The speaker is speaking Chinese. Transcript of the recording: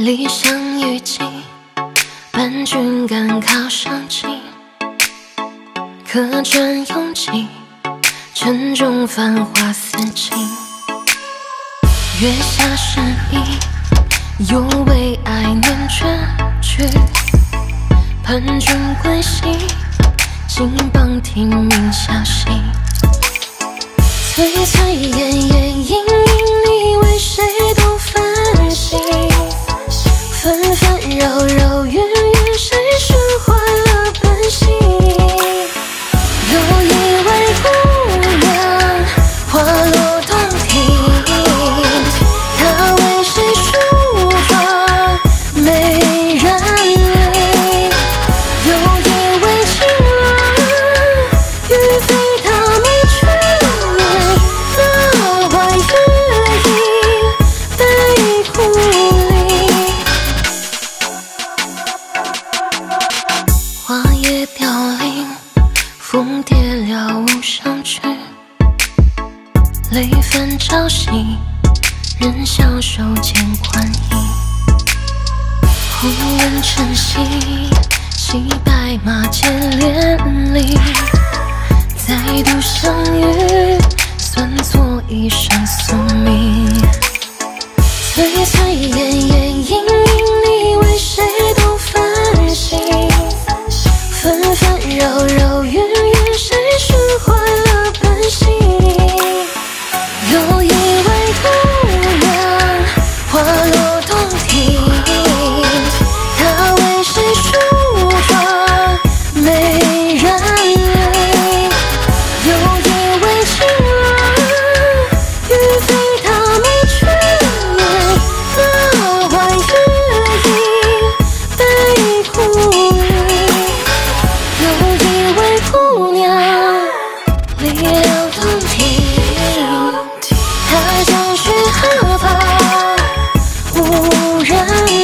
理想雨季，伴君赶考上进，客栈拥挤，城中繁华似锦。月下诗意，犹为爱念卷句。盼君归西，金榜题名下行。翠翠妍妍，隐隐你为谁都烦心？纷纷扰扰，月月，谁是坏了本性？有一位姑娘，花落洞庭，她为谁梳妆美人领？有一位情郎，欲飞他们眷恋，那晚月影悲哭里。花叶凋零，风跌了无声去，泪纷朝夕，人消手间宽衣。红颜晨曦，骑白马见连理，再度相遇，算作一生宿命。翠翠妍妍，隐隐你为谁都烦心？纷纷扰扰，月月，谁是坏了本性？有一位姑娘，花落洞庭，她为谁梳妆美人领？有一位情郎，欲飞他们眷恋，那晚月影悲哭里。有一位姑娘，离了洞庭，她将去何方无人